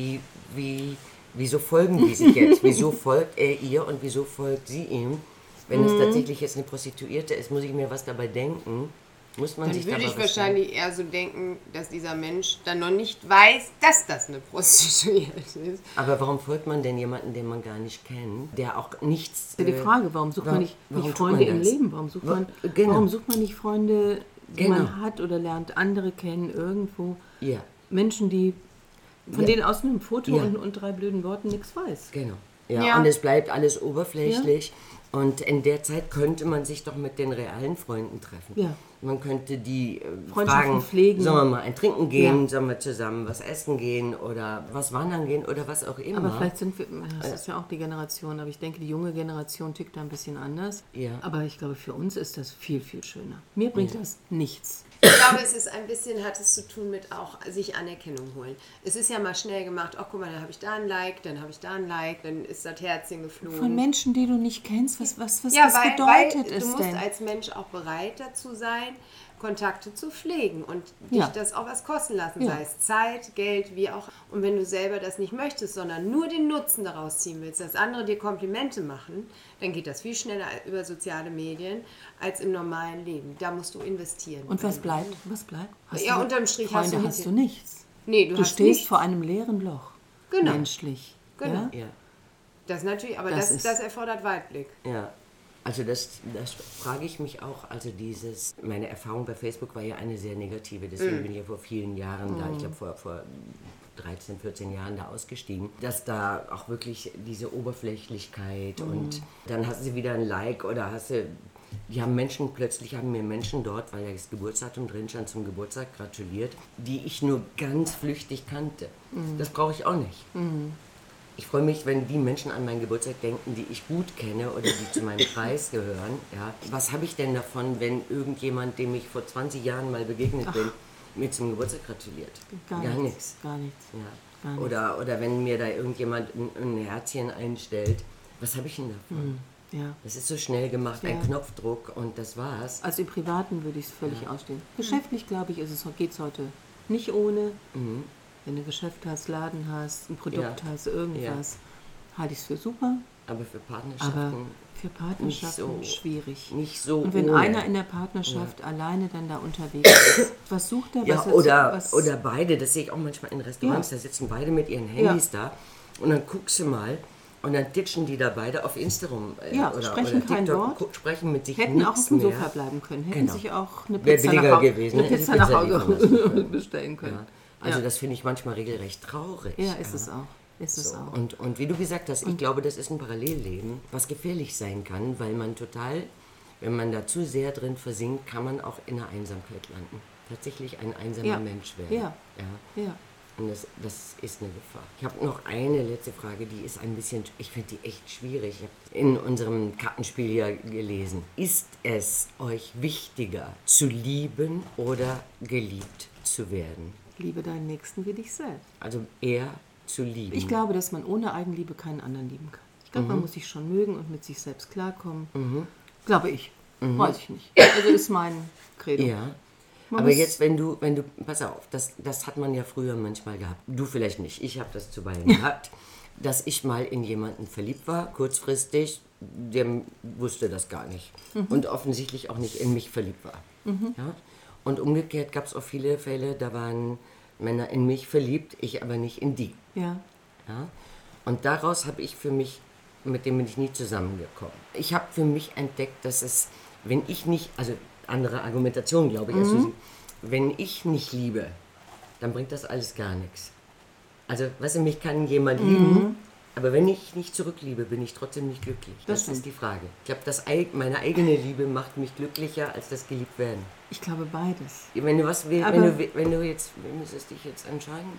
wieso folgen die sich jetzt? Wieso folgt er ihr und wieso folgt sie ihm? Wenn es tatsächlich jetzt eine Prostituierte ist, muss ich mir was dabei denken. Muss man
Dann
sich
würde
dabei
ich
was
wahrscheinlich eher so denken, dass dieser Mensch dann noch nicht weiß, dass das eine Prostituierte ist.
denken? Aber warum folgt man denn jemanden, den man gar nicht kennt, der auch nichts...
Die Frage, warum sucht man nicht
warum tut
Freunde
man
im
das?
Leben? Warum sucht man nicht Freunde, die man hat oder lernt andere kennen irgendwo?
Ja.
Menschen, die von denen aus einem Foto und 3 blöden Worten nichts weiß.
Genau. Ja,
Ja.
und es bleibt alles oberflächlich. Und in der Zeit könnte man sich doch mit den realen Freunden treffen.
Ja.
Man könnte die
Freundschaften
fragen,
pflegen.
sollen wir mal ein Trinken gehen,
Ja.
sollen wir zusammen was essen gehen oder was wandern gehen oder was auch immer.
Aber vielleicht sind wir, das ist ja auch die Generation, aber ich denke, die junge Generation tickt da ein bisschen anders.
Ja.
Aber ich glaube, für uns ist das viel, viel schöner. Mir bringt das nichts.
Ich glaube, es ist ein bisschen, hat es zu tun mit auch sich Anerkennung holen. Es ist ja mal schnell gemacht, guck mal, dann habe ich da ein Like, dann habe ich da ein Like, dann ist das Herzchen geflogen.
Von Menschen, die du nicht kennst, was
Ja,
das
weil
bedeutet
du
es
musst
denn?
als Mensch auch bereit dazu sein, Kontakte zu pflegen und dich
Ja.
das auch was kosten lassen,
Ja.
sei es Zeit, Geld, wie auch. Und wenn du selber das nicht möchtest, sondern nur den Nutzen daraus ziehen willst, dass andere dir Komplimente machen, dann geht das viel schneller über soziale Medien als im normalen Leben. Da musst du investieren.
Und was bleibt? Was bleibt?
Ja, unterm Strich
Freunde,
hast
hast
du
du nichts.
Nee,
Du
hast
stehst
nichts.
vor einem leeren Loch.
Genau.
Menschlich.
Genau.
Ja?
Ja.
Das natürlich, aber
Das
das
ist-
erfordert Weitblick.
Ja, also das frage ich mich auch, also meine Erfahrung bei Facebook war ja eine sehr negative, deswegen bin ich ja vor vielen Jahren da, ich glaube vor 13, 14 Jahren da ausgestiegen, dass da auch wirklich diese Oberflächlichkeit und dann hast du wieder ein Like oder plötzlich haben mir Menschen dort, weil das Geburtsdatum drin stand, zum Geburtstag gratuliert, die ich nur ganz flüchtig kannte. Das brauche ich auch nicht. Ich freue mich, wenn die Menschen an meinen Geburtstag denken, die ich gut kenne oder die zu meinem Kreis gehören. Ja. Was habe ich denn davon, wenn irgendjemand, dem ich vor 20 Jahren mal begegnet bin, mir zum Geburtstag gratuliert?
Gar nichts. Gar nichts.
Ja.
Gar nichts.
Oder wenn mir da irgendjemand ein Herzchen einstellt, was habe ich denn davon?
Ja.
Das ist so schnell gemacht, ein
Ja.
Knopfdruck und das war's.
Also im Privaten würde ich es völlig ausstehen. Geschäftlich, glaube ich, geht es heute nicht ohne. Wenn du Geschäft hast, Laden hast, ein Produkt
Ja.
hast, irgendwas, halte ich es für super.
Aber für
Aber
Partnerschaften
für Partnerschaften
nicht so-
schwierig.
nicht so
Und wenn
ohne.
einer in der Partnerschaft alleine dann da unterwegs ist, was sucht er?
Ja, oder beide, das sehe ich auch manchmal in Restaurants,
Ja.
da sitzen beide mit ihren Handys da und dann guckst du mal und dann ditchen die da beide auf Insta rum
sprechen kein
TikTok,
Wort.
Sprechen mit sich
hätten auch
nichts
auf dem
mehr.
Sofa bleiben können, hätten
Genau.
sich auch eine
Wäre
Pizza,
billiger
nach,
gewesen,
eine
hätten
Pizza
die
nach
Pizza liefern lassen
Hause
können.
bestellen können.
Ja. Also
Ja.
das finde ich manchmal regelrecht traurig.
Ja, ist es auch. Ist es
So.
auch.
Und wie du gesagt hast, ich glaube, das ist ein Parallelleben, was gefährlich sein kann, weil man wenn man da zu sehr drin versinkt, kann man auch in der Einsamkeit landen. Tatsächlich ein einsamer
Ja.
Mensch werden.
Ja. Ja.
Und das ist eine Gefahr. Ich habe noch eine letzte Frage, die ist ein bisschen, ich finde die echt schwierig. Ich habe in unserem Kartenspiel ja gelesen. Ist es euch wichtiger, zu lieben oder geliebt zu werden?
Liebe deinen Nächsten wie dich selbst.
Also eher zu lieben.
Ich glaube, dass man ohne Eigenliebe keinen anderen lieben kann. Ich Ich glaube, man muss sich schon mögen und mit sich selbst klarkommen. Glaube ich. Weiß ich nicht. Also ist mein Credo.
Ja. Aber jetzt, wenn du, pass auf, das hat man ja früher manchmal gehabt. Du vielleicht nicht, ich habe das zuweilen gehabt, dass ich mal in jemanden verliebt war, kurzfristig, der wusste das gar nicht. Und offensichtlich auch nicht in mich verliebt war. Ja? Und umgekehrt gab es auch viele Fälle, da waren Männer in mich verliebt, ich aber nicht in die.
Ja.
Ja? Und daraus habe ich für mich, mit dem bin ich nie zusammengekommen. Ich habe für mich entdeckt, dass es, wenn ich nicht, also andere Argumentation, glaube ich, als du sie, wenn ich nicht liebe, dann bringt das alles gar nichts. Also, weißt du, mich kann jemand lieben, aber wenn ich nicht zurückliebe, bin ich trotzdem nicht glücklich. Das ist die Frage. Ich glaube, meine eigene Liebe macht mich glücklicher als das Geliebtwerden.
Ich glaube beides.
Wenn du müsstest dich jetzt entscheiden.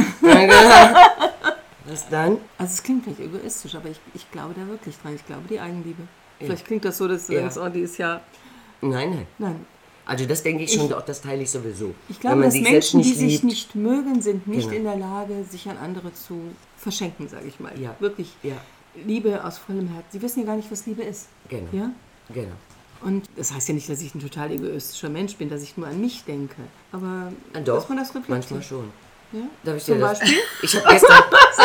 Was dann?
Also es klingt vielleicht egoistisch, aber ich glaube da wirklich dran. Ich glaube die Eigenliebe. Vielleicht klingt das so, dass du denkst, oh, die ist ja...
Nein. Also das denke ich schon, auch das teile ich sowieso.
Ich glaube, dass Menschen, die sich nicht mögen, sind nicht in der Lage, sich an andere zu verschenken, sage ich mal.
Ja.
Wirklich. Ja. Liebe aus vollem Herzen. Sie wissen ja gar nicht, was Liebe ist.
Genau.
Ja?
Genau.
Und das heißt ja nicht, dass ich ein total egoistischer Mensch bin, dass ich nur an mich denke. Aber
Doch,
dass man das reflektiert.
manchmal schon.
Ja?
Darf ich
Zum
dir das?
Beispiel?
Ich habe gestern...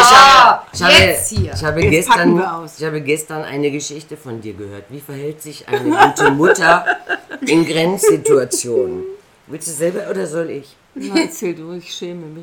Ich habe gestern eine Geschichte von dir gehört. Wie verhält sich eine gute Mutter in Grenzsituationen? Willst du selber oder soll ich?
Na, erzähl du, ich schäme mich.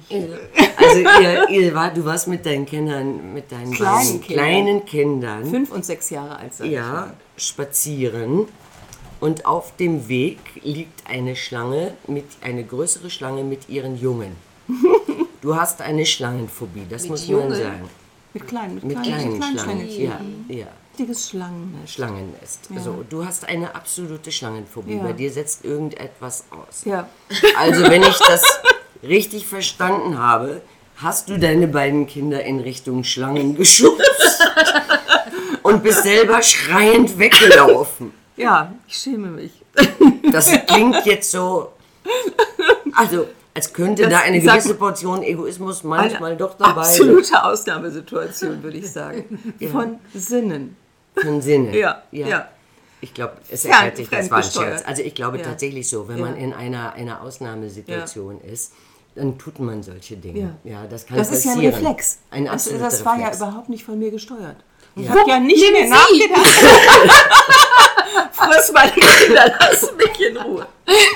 Also du warst mit deinen Kindern, mit deinen kleinen Kindern
5 und 6 Jahre alt sein.
Ja, spazieren. Und auf dem Weg liegt eine größere Schlange mit ihren Jungen. Du hast eine Schlangenphobie, das muss man sagen.
Mit kleinen
Schlangen. Ja.
Richtiges
Schlangenest.
Ja.
So, du hast eine absolute Schlangenphobie.
Ja.
Bei dir setzt irgendetwas aus.
Ja.
Also, wenn ich das richtig verstanden habe, hast du deine beiden Kinder in Richtung Schlangen geschubst und bist selber schreiend weggelaufen.
Ja, ich schäme mich.
Das klingt jetzt so... Also... Als könnte da eine gewisse Portion Egoismus manchmal doch dabei sein.
Absolute Ausnahmesituation, würde ich sagen. Von Sinnen.
Von Sinnen.
Ja.
Ich glaube, es erklärt sich, das war ein Scherz.
Fremdgesteuert.
Also ich glaube tatsächlich so, wenn man in einer Ausnahmesituation ist, dann tut man solche Dinge. Ja, das kann passieren.
Ist ja ein Reflex.
Ein absoluter
das war
Reflex.
ja überhaupt nicht von mir gesteuert. Ich habe ja nicht mehr nachgedacht. Friss meine Kinder, lass mich in Ruhe.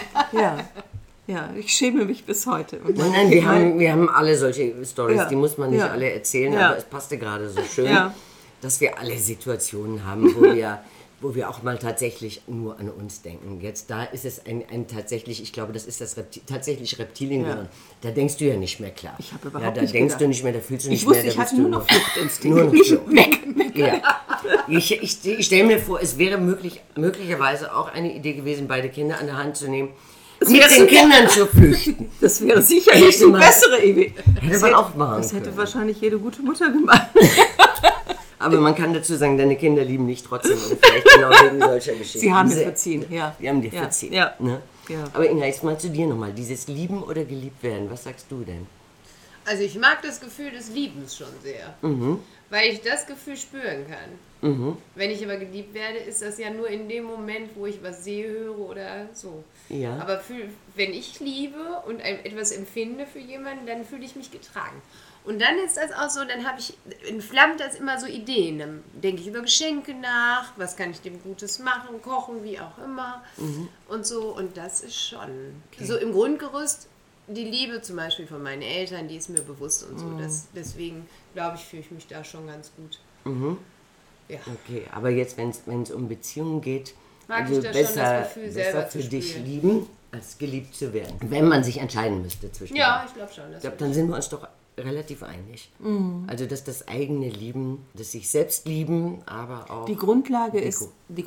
Ja, ich schäme mich bis heute.
Nein, wir haben alle solche Storys, die muss man nicht alle erzählen, aber es passte gerade so schön, dass wir alle Situationen haben, wo wir auch mal tatsächlich nur an uns denken. Jetzt da ist es ein tatsächlich, ich glaube, das ist das tatsächlich Reptiliengehirn. Da denkst du ja nicht mehr klar.
Ich habe überhaupt
da
nicht
denkst
gedacht.
du nicht mehr, da fühlst du nicht
Ich wusste,
mehr.
ich hatte nur noch Fluchtinstinkt.
Nur noch Flucht. Weg. Ja. Ich stelle mir vor, es wäre möglicherweise auch eine Idee gewesen, beide Kinder an der Hand zu nehmen, mit den Kindern zu flüchten.
Das wäre sicherlich eine bessere Idee.
Hätte man auch machen
Das hätte
können.
wahrscheinlich jede gute Mutter gemacht.
Aber man kann dazu sagen, deine Kinder lieben dich trotzdem. Und vielleicht genau wegen solcher Geschichten.
Sie haben mir verziehen, ja.
Die haben dir verziehen.
Ja.
Ne?
Ja.
Aber Inga, jetzt mal zu dir nochmal. Dieses Lieben oder geliebt werden, was sagst du denn?
Also ich mag das Gefühl des Liebens schon sehr, weil ich das Gefühl spüren kann. Wenn ich aber geliebt werde, ist das ja nur in dem Moment, wo ich was sehe, höre oder so.
Ja.
Aber wenn ich liebe und etwas empfinde für jemanden, dann fühle ich mich getragen. Und dann ist das auch so, dann entflammt das immer so Ideen. Dann denke ich über Geschenke nach, was kann ich dem Gutes machen, kochen, wie auch immer und so. Und das ist schon so im Grundgerüst. Die Liebe zum Beispiel von meinen Eltern, die ist mir bewusst und so. Deswegen, glaube ich, fühle ich mich da schon ganz gut. Ja.
Okay, aber jetzt, wenn es um Beziehungen geht,
Mag
also
ich da schon das Gefühl selber
besser
zu
für dich
spüren.
lieben, als geliebt zu werden. Wenn man sich entscheiden müsste zwischen
Ja, ich glaube schon.
Ich glaube, dann sind wir uns doch relativ einig. Also, dass das eigene Lieben, das sich selbst lieben, aber auch...
Die Grundlage ist,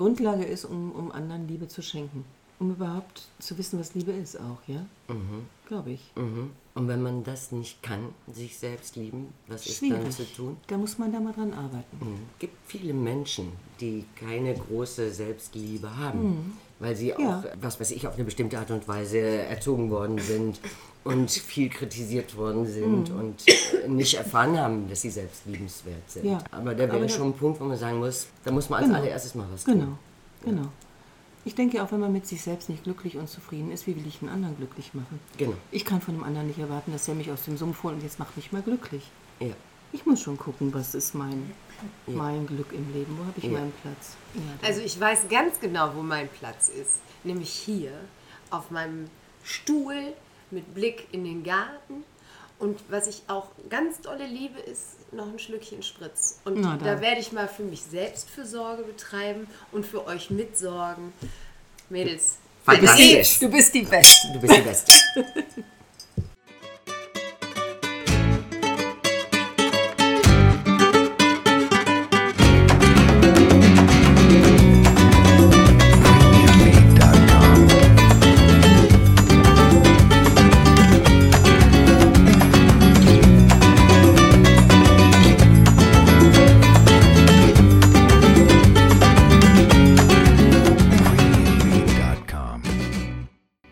um anderen Liebe zu schenken. Um überhaupt zu wissen, was Liebe ist auch, ja? Glaube ich.
Und wenn man das nicht kann, sich selbst lieben, was ist
Schwierig.
dann zu tun?
Da muss man da mal dran arbeiten.
Es gibt viele Menschen, die keine große Selbstliebe haben, weil sie auch, was weiß ich, auf eine bestimmte Art und Weise erzogen worden sind und viel kritisiert worden sind und nicht erfahren haben, dass sie selbst liebenswert sind. Ja. Aber da wäre schon ein Punkt, wo man sagen muss, da muss man als allererstes mal was tun.
Genau. Ich denke auch, wenn man mit sich selbst nicht glücklich und zufrieden ist, wie will ich einen anderen glücklich machen? Genau. Ich kann von einem anderen nicht erwarten, dass er mich aus dem Sumpf holt und jetzt macht mich mal glücklich. Ja. Ich muss schon gucken, was ist mein Glück im Leben, wo habe ich meinen Platz? Ja,
also ich weiß ganz genau, wo mein Platz ist, nämlich hier auf meinem Stuhl mit Blick in den Garten. Und was ich auch ganz dolle liebe, ist noch ein Schlückchen Spritz. Und da werde ich mal für mich selbst Fürsorge betreiben und für euch mitsorgen. Mädels,
fantastisch.
Du bist die Beste.
Du bist die Beste.